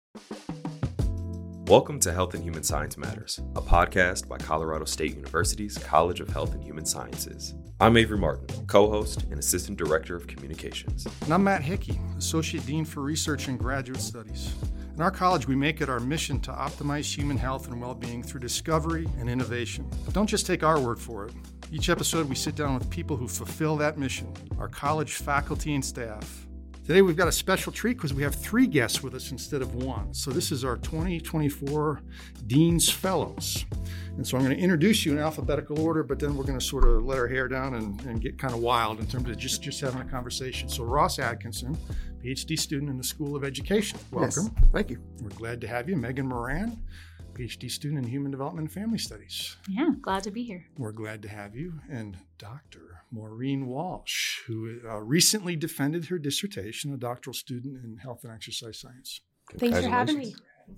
Welcome to Health and Human Science Matters, a podcast by Colorado State University's College of Health and Human Sciences. I'm Avery Martin, co-host and Assistant Director of Communications. And I'm Matt Hickey, Associate Dean for Research and Graduate Studies. In our college, we make it our mission to optimize human health and well-being through discovery and innovation. But don't just take our word for it. Each episode, we sit down with people who fulfill that mission, our college faculty and staff. Today, we've got a special treat because we have 3 guests with us instead of 1. So this is our 2024 Dean's Fellows. And so I'm going to introduce you in alphabetical order, but then we're going to sort of let our hair down and get kind of wild in terms of just having a conversation. So Ross Atkinson, PhD student in the School of Education. Welcome. Yes, thank you. We're glad to have you. Megan Moran, PhD student in Human Development and Family Studies. Yeah, glad to be here. We're glad to have you. And Dr. Maureen Walsh, who recently defended her dissertation, a doctoral student in health and exercise science. Thanks for having me.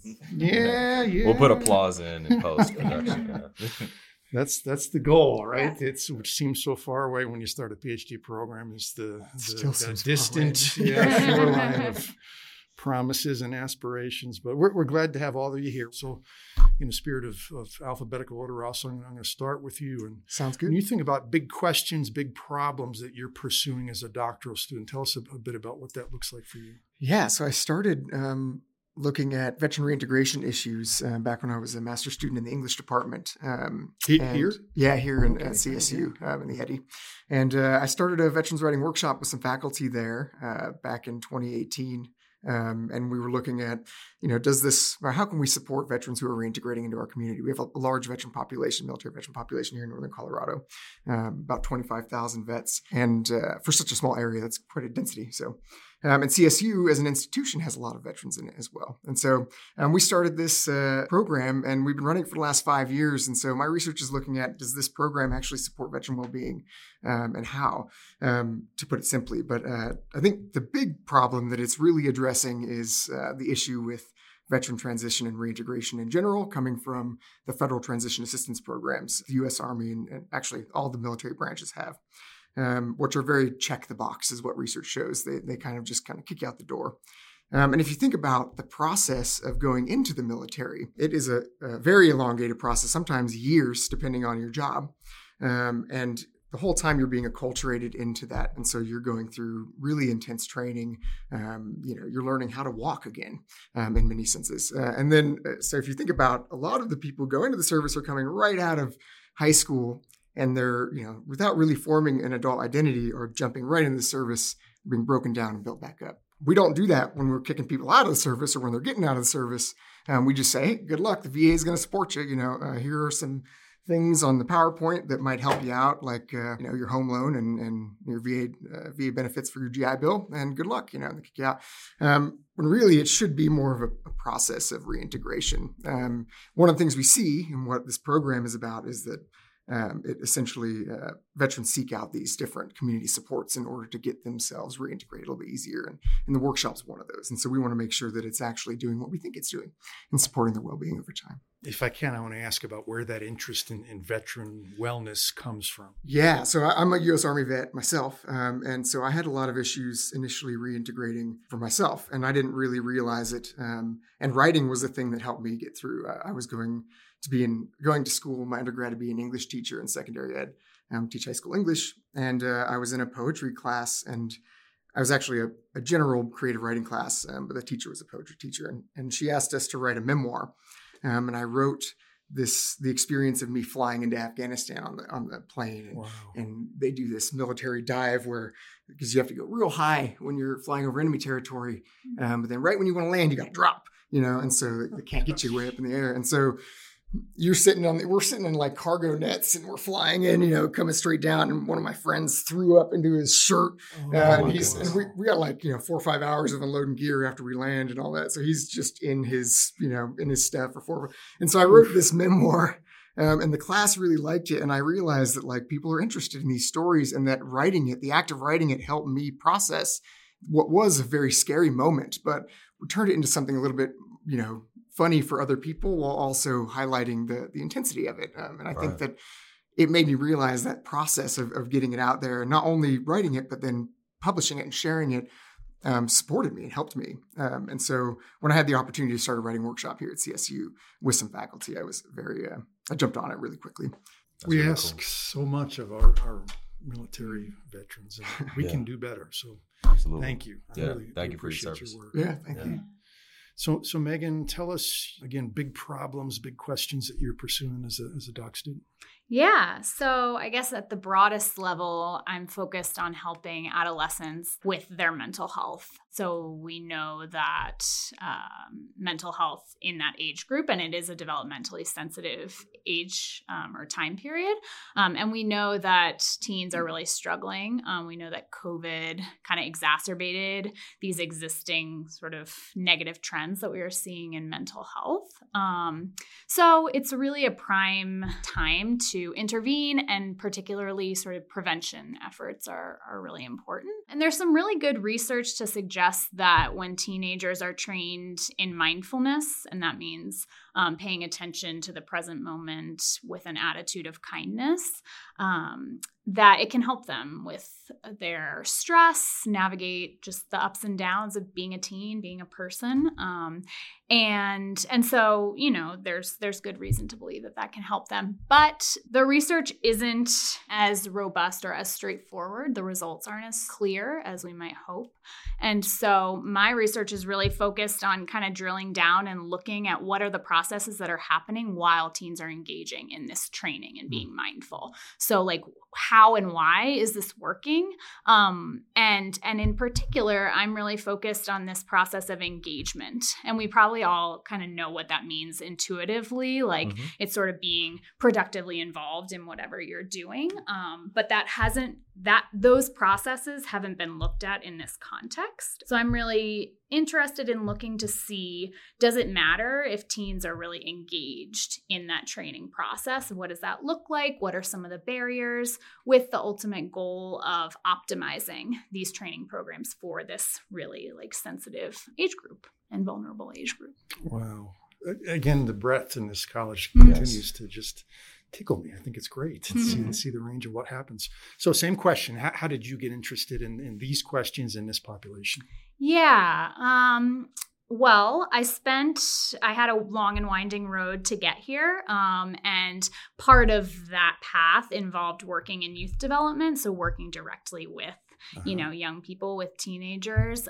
Yeah. We'll put applause in post-production. That's the goal, right? Yeah. Which seems so far away when you start a PhD program. Is the distant shoreline of promises and aspirations. But we're glad to have all of you here. So in the spirit of alphabetical order, Ross, I'm going to start with you. And sounds good. When you think about big questions, big problems that you're pursuing as a doctoral student, tell us a bit about what that looks like for you. Yeah, so I started looking at veteran reintegration issues back when I was a master's student in the English department. Here? Yeah, here at CSU in the Eddy. And I started a veterans writing workshop with some faculty there back in 2018. And we were looking at, how can we support veterans who are reintegrating into our community? We have a large veteran population, military veteran population here in Northern Colorado, about 25,000 vets. And for such a small area, that's quite a density. So, and CSU as an institution has a lot of veterans in it as well. And so we started this program and we've been running it for the last 5 years. And so my research is looking at, does this program actually support veteran well-being and how, to put it simply. But I think the big problem that it's really addressing is the issue with veteran transition and reintegration in general, coming from the federal transition assistance programs the U.S. Army and actually all the military branches have. Which are very check the box is what research shows. They kind of kick you out the door. And if you think about the process of going into the military, it is a very elongated process, sometimes years, depending on your job. And the whole time you're being acculturated into that. And so you're going through really intense training. You're learning how to walk again in many senses. And then, so if you think about a lot of the people go into the service are coming right out of high school and they're, without really forming an adult identity or jumping right into the service, being broken down and built back up. We don't do that when we're kicking people out of the service or when they're getting out of the service. We just say, hey, good luck. The VA is going to support you. Here are some things on the PowerPoint that might help you out, like, your home loan and your VA benefits for your GI Bill, and good luck, they kick you out. When really it should be more of a process of reintegration. One of the things we see and what this program is about is that it essentially, veterans seek out these different community supports in order to get themselves reintegrated a little bit easier. And the workshop's one of those. And so we want to make sure that it's actually doing what we think it's doing and supporting their well-being over time. If I can, I want to ask about where that interest in veteran wellness comes from. Yeah, so I'm a U.S. Army vet myself. And so I had a lot of issues initially reintegrating for myself, and I didn't really realize it. And writing was the thing that helped me get through. I was going to school, my undergrad, to be an English teacher in secondary ed, teach high school English. And I was in a poetry class, and I was actually a general creative writing class, but the teacher was a poetry teacher. And she asked us to write a memoir. And I wrote the experience of me flying into Afghanistan on the plane. And, wow. And they do this military dive because you have to go real high when you're flying over enemy territory. But then right when you want to land, you got to drop, and so they can't get you way up in the air. And so we're sitting in like cargo nets and we're flying in, coming straight down. And one of my friends threw up into his shirt. And we got 4 or 5 hours of unloading gear after we land and all that. So he's just in his stuff for 4. And so I wrote this memoir and the class really liked it. And I realized that people are interested in these stories and that the act of writing it helped me process what was a very scary moment, but we turned it into something a little bit, funny for other people while also highlighting the intensity of it. And I think that it made me realize that process of getting it out there and not only writing it, but then publishing it and sharing it supported me and helped me. And so when I had the opportunity to start a writing workshop here at CSU with some faculty, I was I jumped on it really quickly. We really ask so much of our military veterans, and we can do better. So thank you. I really thank you for your service. Your work. Yeah, thank you. So Megan, tell us again, big problems, big questions that you're pursuing as a doc student. Yeah. So I guess at the broadest level, I'm focused on helping adolescents with their mental health. So we know that mental health in that age group, and it is a developmentally sensitive age or time period. And we know that teens are really struggling. We know that COVID kind of exacerbated these existing sort of negative trends that we are seeing in mental health. So it's really a prime time to intervene, and particularly sort of prevention efforts are really important. And there's some really good research to suggest that when teenagers are trained in mindfulness, and that means paying attention to the present moment with an attitude of kindness, that it can help them with their stress, navigate just the ups and downs of being a teen, being a person. And so, there's good reason to believe that can help them. But the research isn't as robust or as straightforward. The results aren't as clear as we might hope. And so my research is really focused on kind of drilling down and looking at what are the processes that are happening while teens are engaging in this training and being mindful. So like, how and why is this working? And in particular, I'm really focused on this process of engagement. And we probably all kind of know what that means intuitively, like it's sort of being productively involved in whatever you're doing. But those processes haven't been looked at in this context. So I'm really interested in looking to see, does it matter if teens are really engaged in that training process? What does that look like? What are some of the barriers, with the ultimate goal of optimizing these training programs for this really like sensitive age group and vulnerable age group? Wow. Again, the breadth in this college continues to just tickle me. I think it's great to see the range of what happens. So same question. How did you get interested in these questions in this population? Yeah. Well, I had a long and winding road to get here. And part of that path involved working in youth development. So working directly with, young people, with teenagers.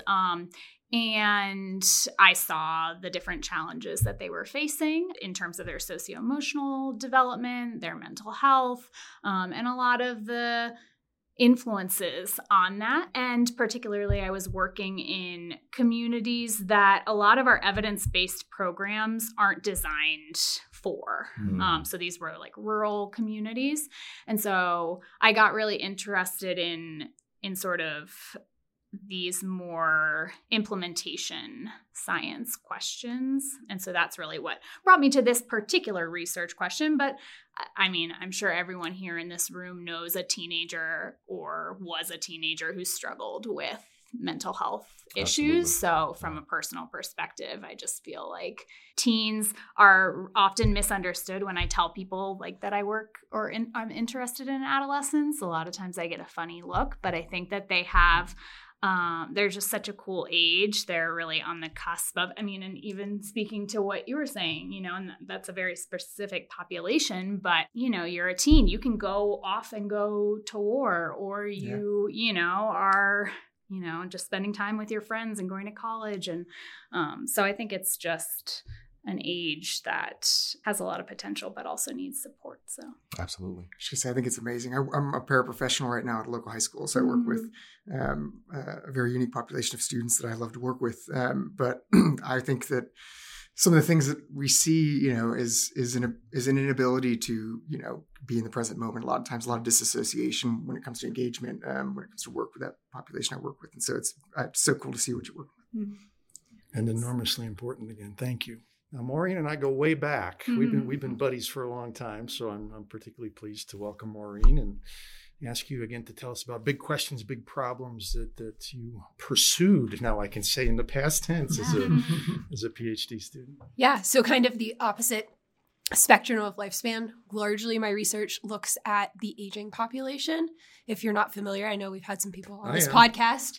And I saw the different challenges that they were facing in terms of their socio-emotional development, their mental health, and a lot of the influences on that. And particularly, I was working in communities that a lot of our evidence-based programs aren't designed for. So these were like rural communities. And so I got really interested in sort of these more implementation science questions. And so that's really what brought me to this particular research question. But I mean, I'm sure everyone here in this room knows a teenager or was a teenager who struggled with mental health issues. So from a personal perspective, I just feel like teens are often misunderstood when I tell people like that I work or I'm interested in adolescence. A lot of times I get a funny look, but I think that they have they're just such a cool age. They're really on the cusp of, and even speaking to what you were saying, and that's a very specific population, but, you're a teen, you can go off and go to war, or you are, just spending time with your friends and going to college. And so I think it's just an age that has a lot of potential, but also needs support. So absolutely. I think it's amazing. I'm a paraprofessional right now at a local high school. So I work with a very unique population of students that I love to work with. But I think that some of the things that we see, is an inability to, be in the present moment. A lot of times, a lot of disassociation when it comes to engagement, when it comes to work with that population I work with. And so it's so cool to see what you're working with. And enormously important again. Thank you. Now, Maureen and I go way back. We've been buddies for a long time, so I'm particularly pleased to welcome Maureen and ask you again to tell us about big questions, big problems that you pursued. Now I can say in the past tense as a PhD student. Yeah, so kind of the opposite spectrum of lifespan. Largely, my research looks at the aging population. If you're not familiar, I know we've had some people on this podcast.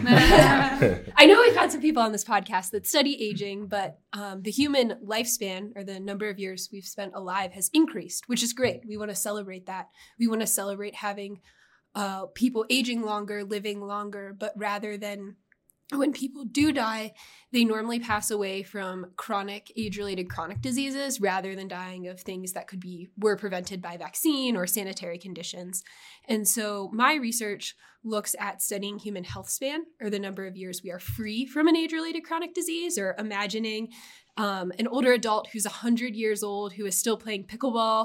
I know we've had some people on this podcast that study aging, but the human lifespan, or the number of years we've spent alive, has increased, which is great. We want to celebrate that. We want to celebrate having people aging longer, living longer, but rather than when people do die, they normally pass away from chronic, age-related chronic diseases rather than dying of things that were prevented by vaccine or sanitary conditions. And so my research looks at studying human health span, or the number of years we are free from an age-related chronic disease, or imagining an older adult who's 100 years old who is still playing pickleball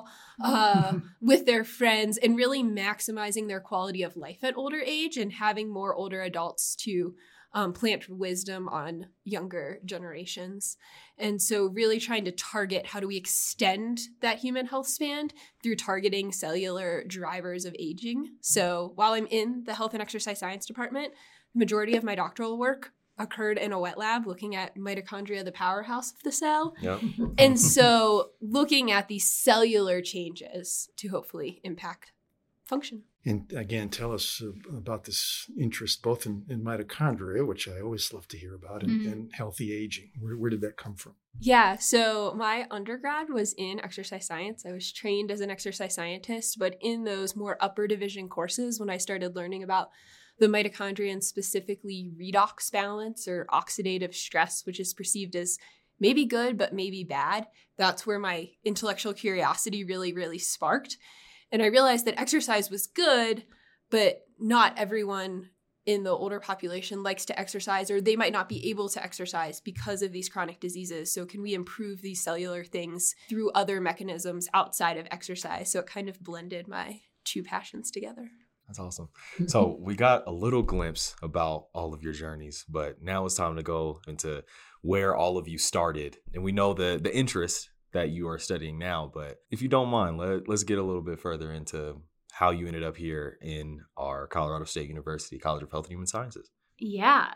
with their friends, and really maximizing their quality of life at older age and having more older adults to plant wisdom on younger generations. And so really trying to target how do we extend that human health span through targeting cellular drivers of aging. So while I'm in the health and exercise science department, the majority of my doctoral work occurred in a wet lab looking at mitochondria, the powerhouse of the cell. Yep. And so looking at these cellular changes to hopefully impact function. And again, tell us about this interest both in mitochondria, which I always love to hear about, and healthy aging. Where did that come from? Yeah, so my undergrad was in exercise science. I was trained as an exercise scientist, but in those more upper division courses, when I started learning about the mitochondria and specifically redox balance or oxidative stress, which is perceived as maybe good, but maybe bad, that's where my intellectual curiosity really, really sparked. And I realized that exercise was good, but not everyone in the older population likes to exercise, or they might not be able to exercise because of these chronic diseases. So can we improve these cellular things through other mechanisms outside of exercise? So it kind of blended my two passions together. That's awesome. So we got a little glimpse about all of your journeys, but now it's time to go into where all of you started. And we know the interest that you are studying now, but if you don't mind, let's get a little bit further into how you ended up here in our Colorado State University College of Health and Human Sciences. Yeah,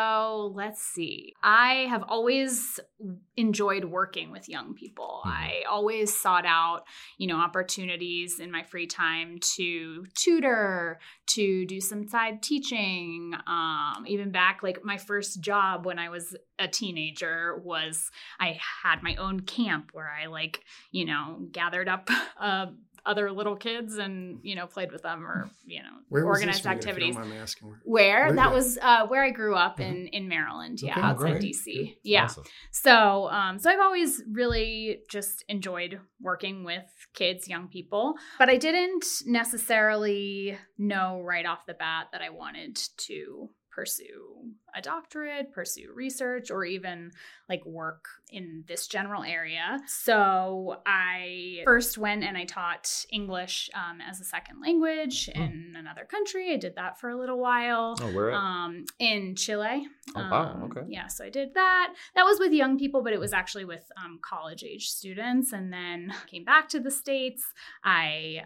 so let's see. I have always enjoyed working with young people. I always sought out, opportunities in my free time to tutor, to do some side teaching. Even back, my first job when I was a teenager was I had my own camp where I gathered up other little kids and, played with them or, organized activities. Where? That was where I grew up in Maryland. Yeah. Outside DC. Yeah. Awesome. So I've always really just enjoyed working with kids, young people, but I didn't necessarily know right off the bat that I wanted to pursue a doctorate, pursue research, or even work in this general area. So I first went and I taught English as a second language in another country. I did that for a little while. Oh, where in Chile. Oh, wow. Okay. Yeah, so I did that. That was with young people, but it was actually with college-age students. And then came back to the States. I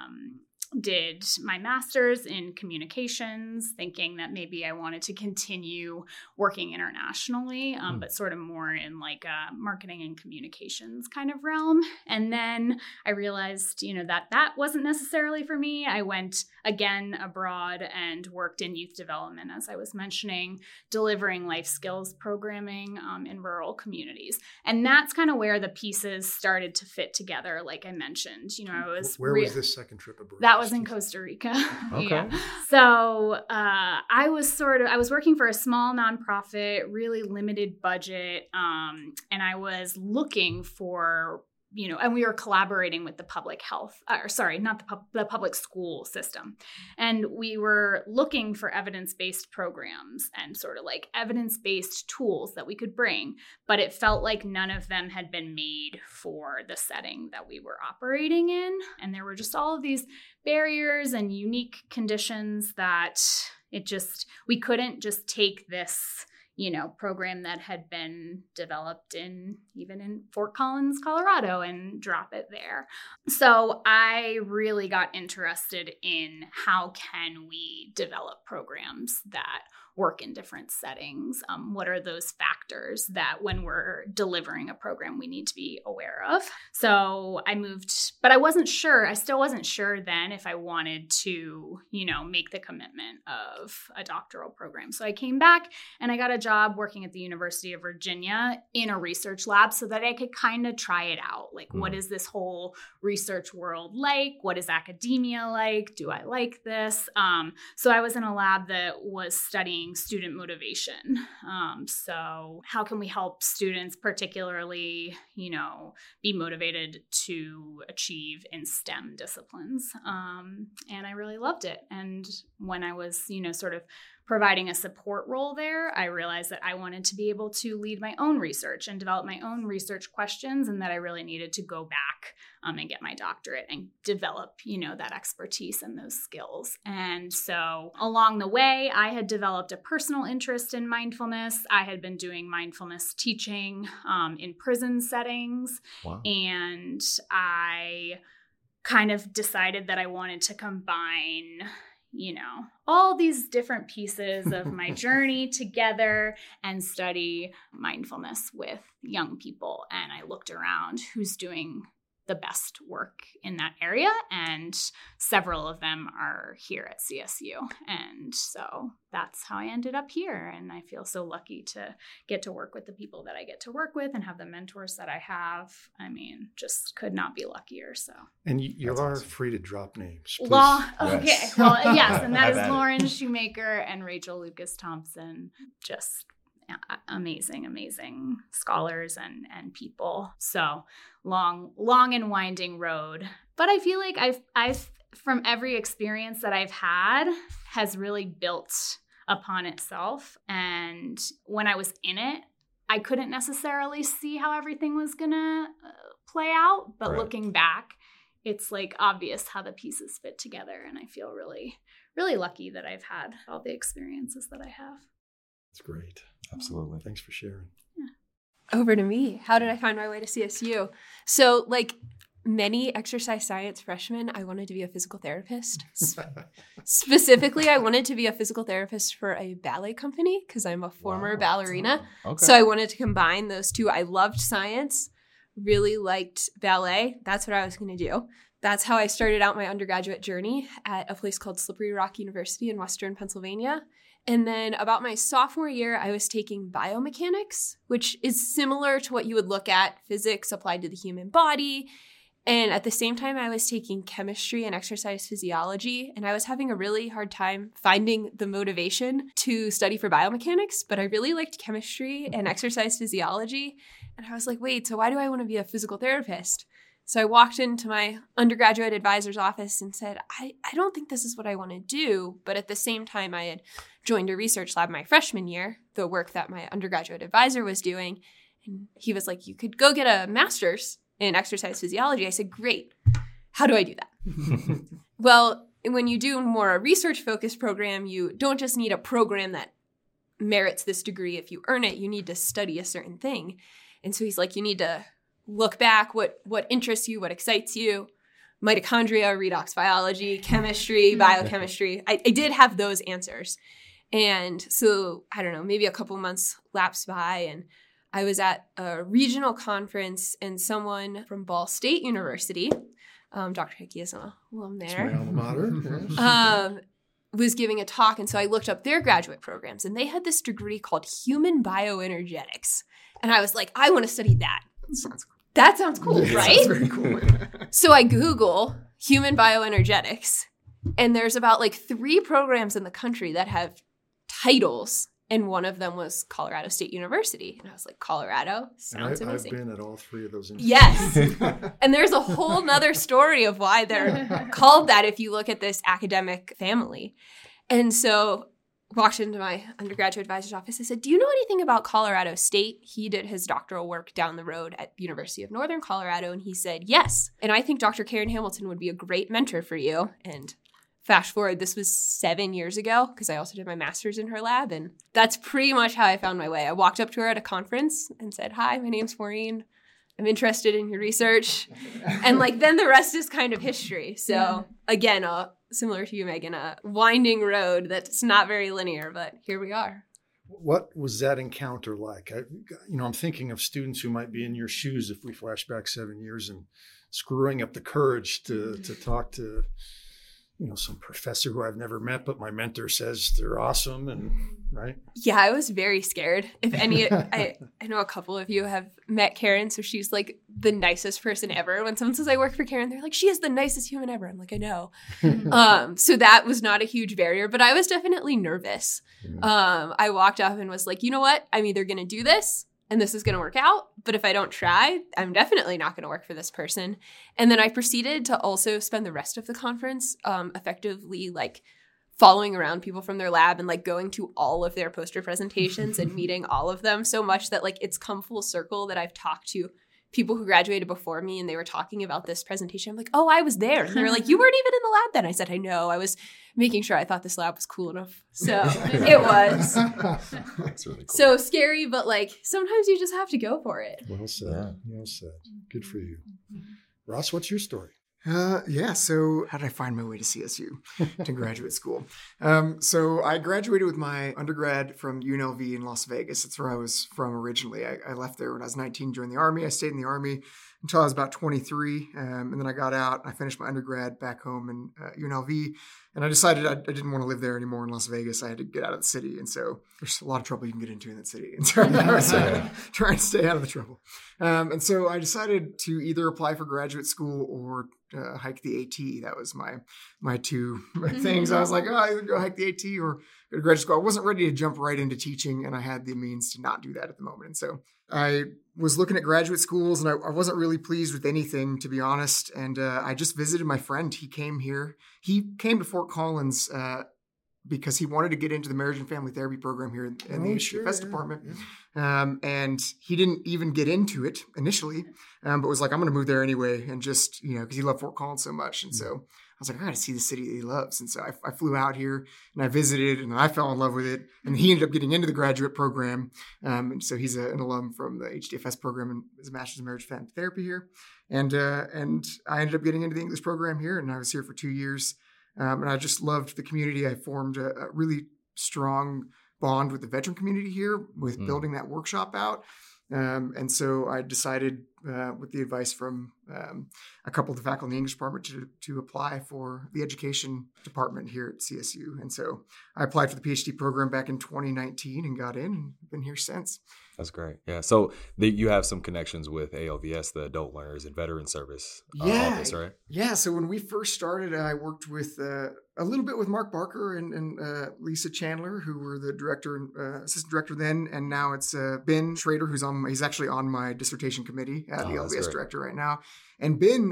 did my master's in communications, thinking that maybe I wanted to continue working internationally, but sort of more in marketing and communications kind of realm. And then I realized, that wasn't necessarily for me. I went again abroad and worked in youth development, as I was mentioning, delivering life skills programming in rural communities. And that's kind of where the pieces started to fit together. Like I mentioned, I was where was this second trip abroad? That was in Costa Rica. Okay. Yeah. So I was working for a small nonprofit, really limited budget, and I was looking for, and we were collaborating with the public the public school system. And we were looking for evidence-based programs and sort of evidence-based tools that we could bring. But it felt like none of them had been made for the setting that we were operating in. And there were just all of these barriers and unique conditions that we couldn't just take this program that had been developed even in Fort Collins, Colorado, and drop it there. So I really got interested in how can we develop programs that work in different settings. What are those factors that when we're delivering a program we need to be aware of? So I moved, but I still wasn't sure then if I wanted to, make the commitment of a doctoral program. So I came back and I got a job working at the University of Virginia in a research lab so that I could kind of try it out. Like, what is this whole research world like? What is academia like? Do I like this? So I was in a lab that was studying student motivation. So how can we help students particularly, be motivated to achieve in STEM disciplines? And I really loved it. And when I was, sort of providing a support role there, I realized that I wanted to be able to lead my own research and develop my own research questions, and that I really needed to go back and get my doctorate and develop, that expertise and those skills. And so along the way, I had developed a personal interest in mindfulness. I had been doing mindfulness teaching in prison settings. Wow. And I kind of decided that I wanted to combine all these different pieces of my journey together and study mindfulness with young people. And I looked around who's doing the best work in that area, and several of them are here at CSU. And so that's how I ended up here. And I feel so lucky to get to work with the people that I get to work with and have the mentors that I have. I mean, just could not be luckier. So. And you are free to drop names. Please. Okay. Yes. Well, yes. And that is Lauren Shoemaker and Rachel Lucas Thompson. Just amazing scholars and people. So long and winding road. But I feel like I've from every experience that I've had has really built upon itself. And when I was in it, I couldn't necessarily see how everything was gonna play out. But looking back, it's like obvious how the pieces fit together. And I feel really, really lucky that I've had all the experiences that I have. That's great. Absolutely. Thanks for sharing. Yeah. Over to me. How did I find my way to CSU? So, like many exercise science freshmen, I wanted to be a physical therapist. Specifically, I wanted to be a physical therapist for a ballet company because I'm a former ballerina. Okay. So I wanted to combine those two. I loved science, really liked ballet. That's what I was going to do. That's how I started out my undergraduate journey at a place called Slippery Rock University in Western Pennsylvania. And then about my sophomore year, I was taking biomechanics, which is similar to what you would look at, physics applied to the human body. And at the same time, I was taking chemistry and exercise physiology. And I was having a really hard time finding the motivation to study for biomechanics, but I really liked chemistry and exercise physiology. And I was like, wait, so why do I want to be a physical therapist? So I walked into my undergraduate advisor's office and said, I don't think this is what I want to do. But at the same time, I had joined a research lab my freshman year, the work that my undergraduate advisor was doing. And he was like, you could go get a master's in exercise physiology. I said, great. How do I do that? Well, when you do more a research-focused program, you don't just need a program that merits this degree. If you earn it, you need to study a certain thing. And so he's like, you need to look back, what interests you, what excites you, mitochondria, redox biology, chemistry, biochemistry. I did have those answers. And so, I don't know, maybe a couple months lapsed by and I was at a regional conference and someone from Ball State University, Dr. Hickey is an alum there. It's my alma mater. Was giving a talk. And so I looked up their graduate programs and they had this degree called human bioenergetics. And I was like, I want to study that. That sounds cool, right? Sounds very cool. So I Google human bioenergetics, and there's about like 3 programs in the country that have titles, and one of them was Colorado State University. And I was like, Colorado? Sounds amazing. I've been at all 3 of those institutions. Yes. And there's a whole nother story of why they're called that if you look at this academic family. And so walked into my undergraduate advisor's office. I said, do you know anything about Colorado State? He did his doctoral work down the road at University of Northern Colorado. And he said, yes. And I think Dr. Karen Hamilton would be a great mentor for you. And fast forward, this was 7 years ago because I also did my master's in her lab. And that's pretty much how I found my way. I walked up to her at a conference and said, hi, my name's Maureen. I'm interested in your research. And then the rest is kind of history. So again, similar to you, Megan, a winding road that's not very linear, but here we are. What was that encounter like? I'm thinking of students who might be in your shoes if we flash back 7 years and screwing up the courage to talk to, some professor who I've never met, but my mentor says they're awesome, and right? Yeah, I was very scared. If any, I know a couple of you have met Karen, so she's like the nicest person ever. When someone says I work for Karen, they're like, she is the nicest human ever. I'm like, I know. So that was not a huge barrier, but I was definitely nervous. I walked up and was like, you know what? I'm either going to do this and this is going to work out, but if I don't try, I'm definitely not going to work for this person. And then I proceeded to also spend the rest of the conference effectively like following around people from their lab and like going to all of their poster presentations and meeting all of them, so much that like it's come full circle that I've talked to people who graduated before me and they were talking about this presentation. I'm like, oh, I was there. And they were like, you weren't even in the lab then. I said, I know. I was making sure I thought this lab was cool enough. So it was. That's really cool. So scary, but like sometimes you just have to go for it. Well said. Well said. Good for you. Ross, what's your story? So how did I find my way to CSU, to graduate school? So I graduated with my undergrad from UNLV in Las Vegas. That's where I was from originally. I left there when I was 19, joined the Army. I stayed in the Army until I was about 23. And then I got out. I finished my undergrad back home in UNLV. And I decided I didn't want to live there anymore in Las Vegas. I had to get out of the city. And so there's a lot of trouble you can get into in that city. And so I was trying to stay out of the trouble. And so I decided to either apply for graduate school or hike the AT. That was my two things. I was like, oh, either go hike the AT or go to graduate school. I wasn't ready to jump right into teaching, and I had the means to not do that at the moment. And so I was looking at graduate schools, and I wasn't really pleased with anything, to be honest. And I just visited my friend. He came here. He came to Fort Collins because he wanted to get into the marriage and family therapy program here in the HDFS department. Yeah. And he didn't even get into it initially, but was like, I'm going to move there anyway. And just, because he loved Fort Collins so much. And so I was like, I got to see the city that he loves. And so I flew out here and I visited and I fell in love with it. And he ended up getting into the graduate program. And so he's an alum from the HDFS program and is a master's in marriage and family therapy here. And I ended up getting into the English program here, and I was here for 2 years. And I just loved the community. I formed a really strong bond with the veteran community here with building that workshop out. And so I decided, with the advice from a couple of the faculty in the English department, to apply for the education department here at CSU. And so I applied for the PhD program back in 2019 and got in, and been here since. That's great. Yeah. So you have some connections with ALVS, the Adult Learners and Veteran Service office, right? Yeah. So when we first started, I worked with a little bit with Mark Barker and Lisa Chandler, who were the director and assistant director then. And now it's Ben Schrader, he's actually on my dissertation committee at the ALVS director right now. And Ben,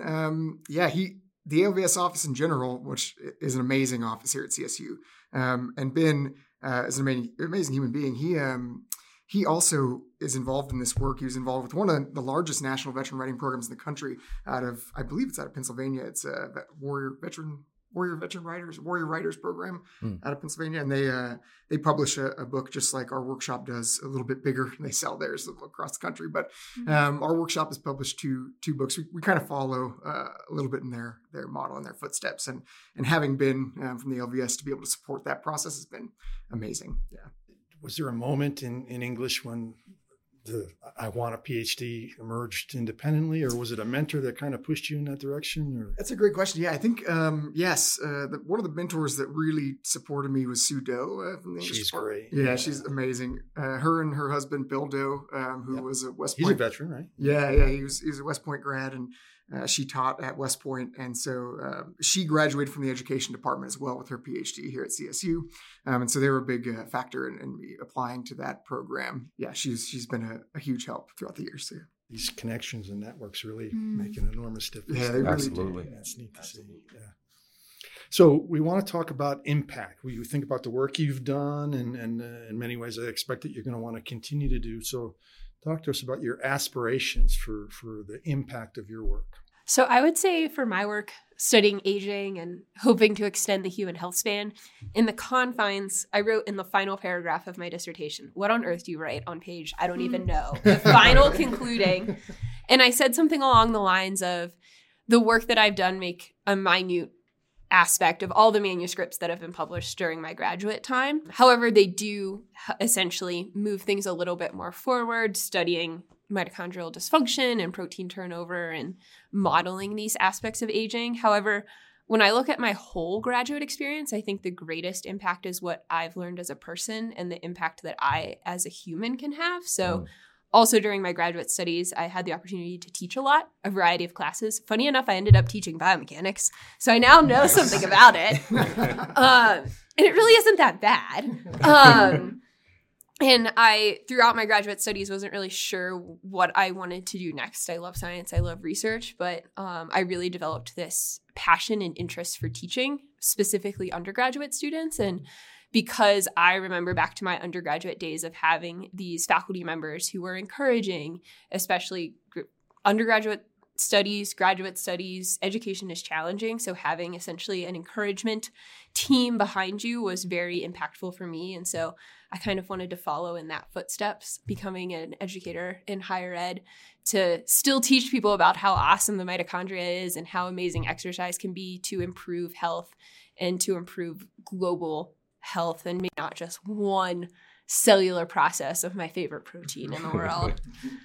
the ALVS office in general, which is an amazing office here at CSU. And Ben is an amazing human being. He also is involved in this work. He was involved with one of the largest national veteran writing programs in the country I believe it's out of Pennsylvania. It's a Warrior Writers program out of Pennsylvania. And they publish a book just like our workshop does, a little bit bigger. And they sell theirs across the country. But our workshop has published two books. We kind of follow a little bit in their model and their footsteps. And having been from the LVS to be able to support that process has been amazing. Yeah. Was there a moment in English when the I want a PhD emerged independently, or was it a mentor that kind of pushed you in that direction? Or? That's a great question. Yeah, I think, yes. One of the mentors that really supported me was Sue Doe from the English She's department. great. Yeah, she's amazing. Her and her husband, Bill Doe, who was a West Point. He's a veteran, right? Yeah, he was a West Point grad, and she taught at West Point. And so she graduated from the education department as well with her PhD here at CSU. And so they were a big factor in me applying to that program. Yeah, she's been a huge help throughout the years. So, yeah. These connections and networks really make an enormous difference. Yeah, they really Absolutely. do. Yeah, it's neat to see. Yeah. So we want to talk about impact. We think about the work you've done, and in many ways, I expect that you're going to want to continue to do. So talk to us about your aspirations for the impact of your work. So I would say for my work, studying aging and hoping to extend the human health span, in the confines, I wrote in the final paragraph of my dissertation, what on earth do you write on page? I don't even know. The final concluding. And I said something along the lines of, the work that I've done make a minute aspect of all the manuscripts that have been published during my graduate time. However, they do essentially move things a little bit more forward, studying mitochondrial dysfunction and protein turnover and modeling these aspects of aging. However, when I look at my whole graduate experience, I think the greatest impact is what I've learned as a person and the impact that I as a human can have. So also during my graduate studies, I had the opportunity to teach a lot, a variety of classes. Funny enough, I ended up teaching biomechanics. So I now know something about it. And it really isn't that bad. And I, throughout my graduate studies, wasn't really sure what I wanted to do next. I love science. I love research. But I really developed this passion and interest for teaching, specifically undergraduate students. And because I remember back to my undergraduate days of having these faculty members who were encouraging, especially undergraduate studies, graduate studies, education is challenging. So having essentially an encouragement team behind you was very impactful for me. And so I kind of wanted to follow in that footsteps, becoming an educator in higher ed to still teach people about how awesome the mitochondria is and how amazing exercise can be to improve health and to improve global health and maybe not just one cellular process of my favorite protein in the world.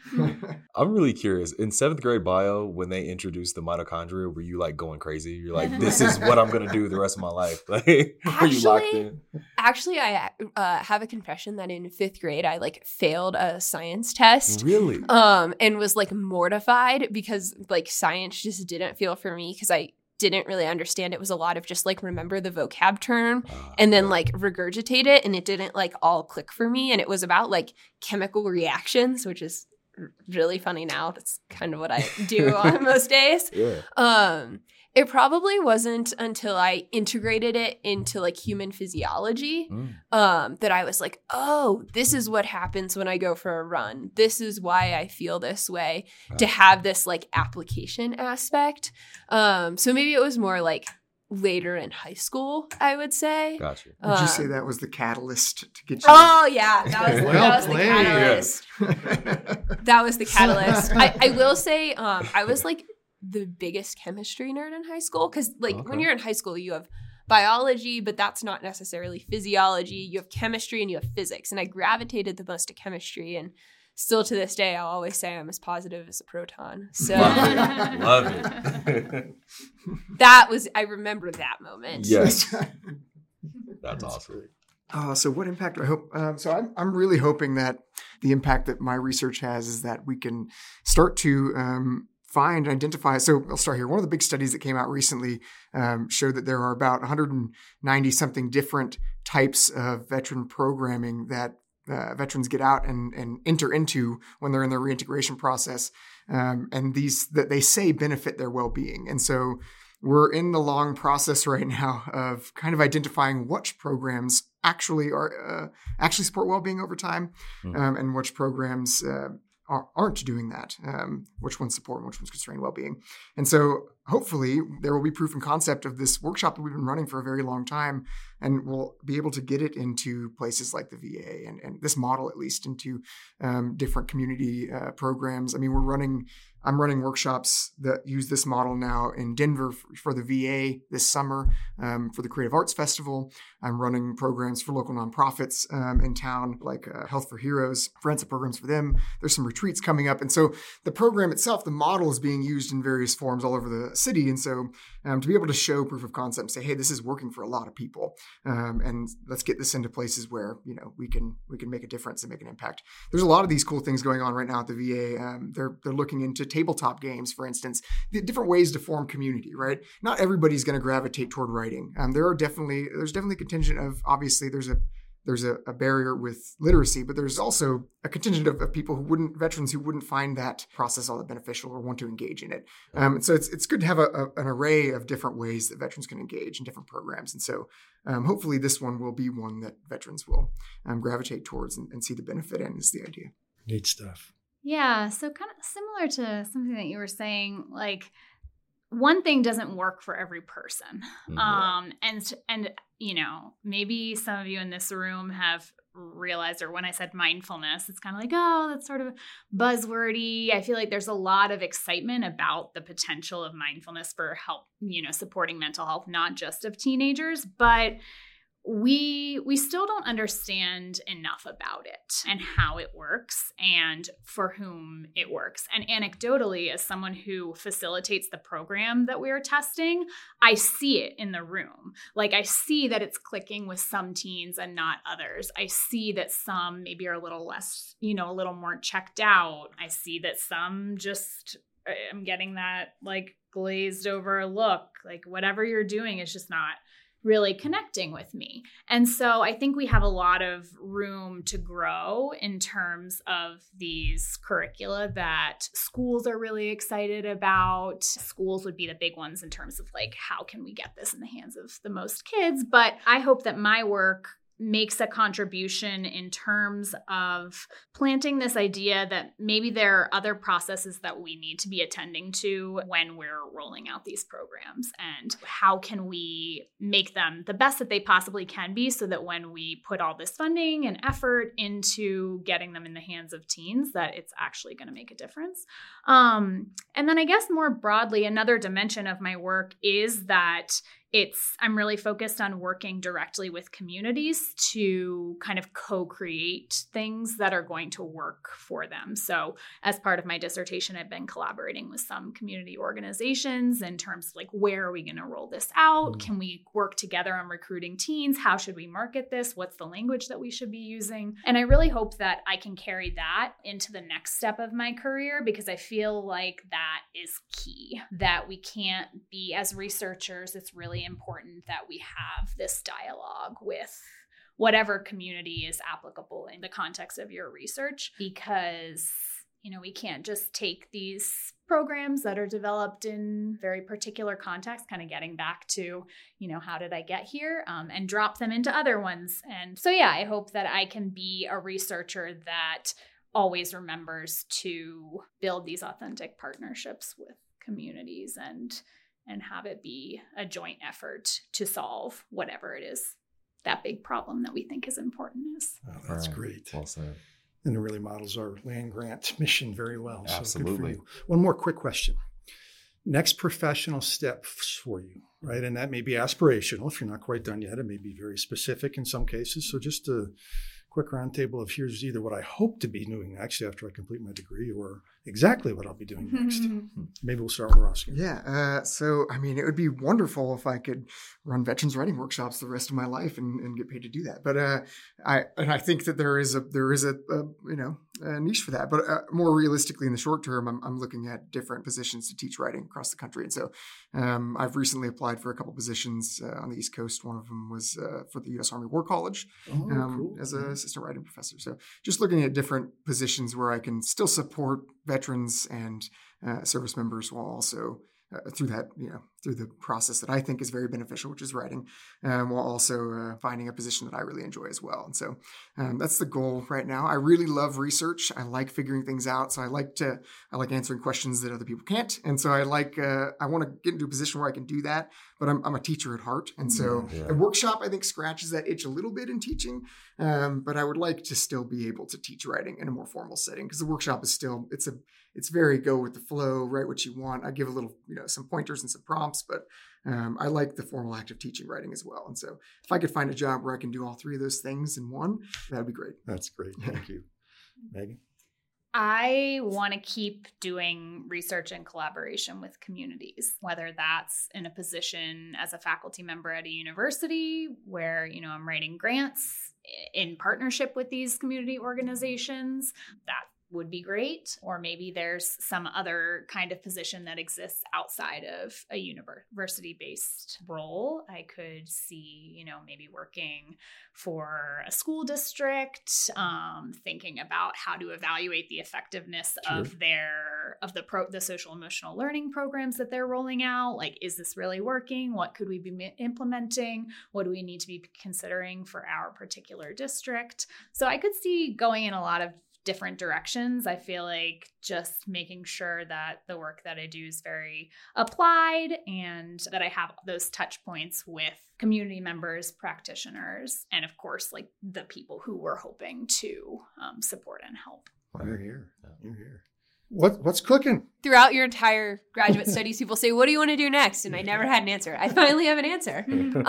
I'm really curious. In 7th grade bio, when they introduced the mitochondria, were you like going crazy? You're like, this is what I'm going to do the rest of my life. Like, were you locked in? Actually, I have a confession that in 5th grade, I like failed a science test. Really? And was like mortified because like science just didn't feel for me because I didn't really understand. It was a lot of just like remember the vocab term and then like regurgitate it, and it didn't like all click for me. And it was about like chemical reactions, which is really funny now. That's kind of what I do on most days. Yeah. It probably wasn't until I integrated it into like human physiology that I was like, oh, this is what happens when I go for a run. This is why I feel this way, to have this like application aspect. So maybe it was more like later in high school, I would say. Gotcha. Would you say that was the catalyst to get you? Oh, yeah. That was Well the catalyst. That was the catalyst. I will say I was like the biggest chemistry nerd in high school because when you're in high school, you have biology, but that's not necessarily physiology. You have chemistry and you have physics. And I gravitated the most to chemistry. And still to this day, I'll always say I'm as positive as a proton. So Love it. I remember that moment. Yes. That's awesome. So what impact do I hope? So I'm really hoping that the impact that my research has is that we can start to find and identify. So I'll start here. One of the big studies that came out recently showed that there are about 190 something different types of veteran programming that veterans get out and enter into when they're in their reintegration process. And these that they say benefit their well-being. And so we're in the long process right now of kind of identifying which programs actually support well-being over time, and which programs aren't doing that, which ones support and which ones constrain well-being. And so hopefully there will be proof and concept of this workshop that we've been running for a very long time, and we'll be able to get it into places like the VA and this model at least into different community programs. I mean, I'm running workshops that use this model now in Denver for the VA this summer for the Creative Arts Festival. I'm running programs for local nonprofits in town, like Health for Heroes, forensic programs for them. There's some retreats coming up. And so the program itself, the model is being used in various forms all over the city. And so to be able to show proof of concept and say, hey, this is working for a lot of people. And let's get this into places where, we can make a difference and make an impact. There's a lot of these cool things going on right now at the VA. They're looking into tabletop games, for instance, the different ways to form community, right? Not everybody's going to gravitate toward writing. There's definitely a contingent of, obviously there's a barrier with literacy, but there's also a contingent of people veterans who wouldn't find that process all that beneficial or want to engage in it. So it's good to have an array of different ways that veterans can engage in different programs. And so hopefully this one will be one that veterans will gravitate towards and see the benefit in, is the idea. Neat stuff. Yeah. So kind of similar to something that you were saying, like one thing doesn't work for every person. And maybe some of you in this room have realized, or when I said mindfulness, it's kind of like, oh, that's sort of buzzwordy. I feel like there's a lot of excitement about the potential of mindfulness for help, supporting mental health, not just of teenagers, but we still don't understand enough about it and how it works and for whom it works. And anecdotally, as someone who facilitates the program that we are testing, I see it in the room. Like, I see that it's clicking with some teens and not others. I see that some maybe are a little less, a little more checked out. I see that some just, I'm getting that like glazed over look, like whatever you're doing is just not really connecting with me. And so I think we have a lot of room to grow in terms of these curricula that schools are really excited about. Schools would be the big ones in terms of like, how can we get this in the hands of the most kids? But I hope that my work makes a contribution in terms of planting this idea that maybe there are other processes that we need to be attending to when we're rolling out these programs, and how can we make them the best that they possibly can be so that when we put all this funding and effort into getting them in the hands of teens, that it's actually going to make a difference. And then I guess more broadly, another dimension of my work is that I'm really focused on working directly with communities to kind of co-create things that are going to work for them. So as part of my dissertation, I've been collaborating with some community organizations in terms of like, where are we going to roll this out? Can we work together on recruiting teens? How should we market this? What's the language that we should be using? And I really hope that I can carry that into the next step of my career, because I feel like that is key, that we can't be, as researchers, it's really important that we have this dialogue with whatever community is applicable in the context of your research, because we can't just take these programs that are developed in very particular contexts, kind of getting back to, how did I get here, and drop them into other ones. And so, I hope that I can be a researcher that always remembers to build these authentic partnerships with communities and have it be a joint effort to solve whatever it is that big problem that we think is important is. Oh, that's great. Well said. And it really models our land grant mission very well. Absolutely. So good for you. One more quick question. Next professional step for you, right? And that may be aspirational. If you're not quite done yet, it may be very specific in some cases. So just a quick roundtable of here's either what I hope to be doing next after I complete my degree, or exactly what I'll be doing next. Maybe we'll start with Ross. Yeah. So, it would be wonderful if I could run veterans writing workshops the rest of my life and get paid to do that. But I think that there is a niche for that. But more realistically, in the short term, I'm looking at different positions to teach writing across the country. And so I've recently applied for a couple positions on the East Coast. One of them was for the U.S. Army War College cool. as an assistant writing professor. So just looking at different positions where I can still support veterans and service members while also through the process that I think is very beneficial, which is writing, while also finding a position that I really enjoy as well. And so that's the goal right now. I really love research. I like figuring things out. So I like answering questions that other people can't. And so I want to get into a position where I can do that, but I'm a teacher at heart. And so a workshop, I think, scratches that itch a little bit in teaching. But I would like to still be able to teach writing in a more formal setting, because the workshop is still, it's very go with the flow, write what you want. I give a little, some pointers and some prompts, but I like the formal act of teaching writing as well. And so if I could find a job where I can do all three of those things in one, that would be great. That's great. Thank you. Megan? I want to keep doing research in collaboration with communities, whether that's in a position as a faculty member at a university where, I'm writing grants in partnership with these community organizations. That would be great. Or maybe there's some other kind of position that exists outside of a university-based role. I could see, maybe working for a school district, thinking about how to evaluate the effectiveness of the social emotional learning programs that they're rolling out. Like, is this really working? What could we be implementing? What do we need to be considering for our particular district? So I could see going in a lot of different directions. I feel like just making sure that the work that I do is very applied and that I have those touch points with community members, practitioners, and of course, like the people who we're hoping to support and help. You're here. You're here. What's cooking? Throughout your entire graduate studies, people say, what do you want to do next? And I never had an answer. I finally have an answer.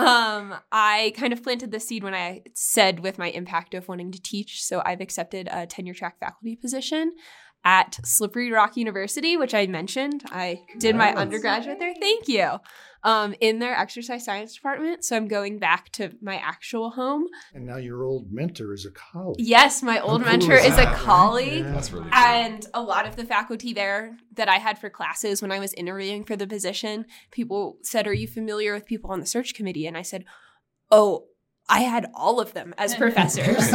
I kind of planted the seed when I said with my impact of wanting to teach. So I've accepted a tenure track faculty position at Slippery Rock University, which I mentioned. I did my undergraduate there. Thank you. In their exercise science department. So I'm going back to my actual home. And now your old mentor is a colleague. Yes, my old mentor is a colleague. Yeah. That's really cool. And a lot of the faculty there that I had for classes when I was interviewing for the position, people said, are you familiar with people on the search committee? And I said, oh, I had all of them as professors.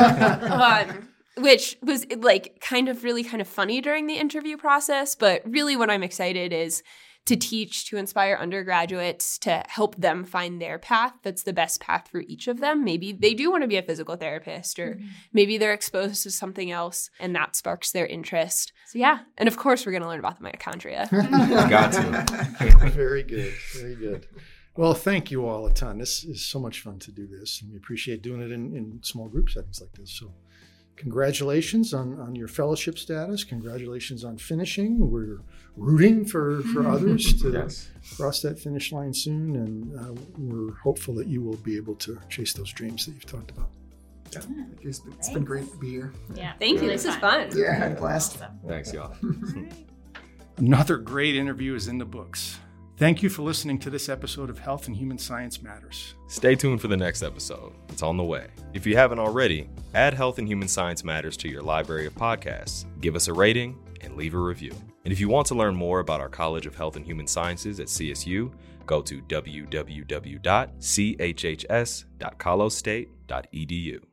Which was like kind of funny during the interview process. But really what I'm excited is to teach, to inspire undergraduates, to help them find their path that's the best path for each of them. Maybe they do want to be a physical therapist, or maybe they're exposed to something else and that sparks their interest. So yeah, and of course we're going to learn about the mitochondria. Got to. Very good. Very good. Well, thank you all a ton. This is so much fun to do this, and we appreciate doing it in small group settings like this. So congratulations on your fellowship status. Congratulations on finishing. We're rooting for others to cross that finish line soon, and we're hopeful that you will be able to chase those dreams that you've talked about. Yeah. It's been great to be here. Yeah, Thank you. This is fun. Yeah, I had a blast. Thanks, y'all. Another great interview is in the books. Thank you for listening to this episode of Health and Human Science Matters. Stay tuned for the next episode. It's on the way. If you haven't already, add Health and Human Science Matters to your library of podcasts, give us a rating, and leave a review. And if you want to learn more about our College of Health and Human Sciences at CSU, go to www.chhs.colostate.edu.